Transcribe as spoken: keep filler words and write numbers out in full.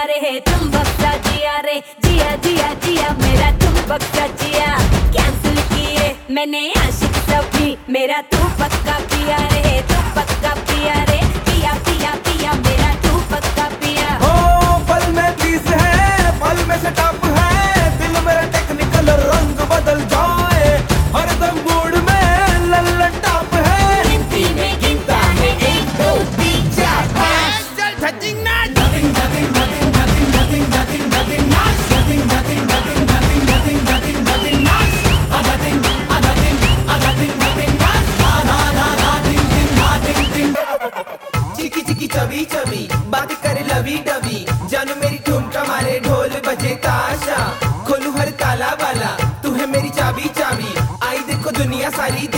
रे तुम बख्शा जिया रे, जिया जिया जिया मेरा तुम बख्शा जिया। कैंसिल किए मैंने आशिक सभी, मेरा तू पक्का पिया रे, तू पक्का पिया रे, पिया पिया पिया मेरा तू पक्का पिया। ओ पल में तीस है, पल में सेटअप है, दिल मेरा टेक्निकल रंग बदल जाए, हरदम मूड में लल्लन टॉप है। गिनती में गिनता है एक दो तीन चार पाँच, चल धजिंग ना nothing nothing nothing nothing nothing nothing nothing nothing nothing nothing nothing nothing nothing nothing nothing nothing nothing nothing चिकी चिकी चबी चबी बात करे लवी डबी, जानू मेरी ठुमका मारे ढोल बजे ताशा, खोलू हर ताला वाला तू है मेरी चाबी चाबी, आई देखो दुनिया सारी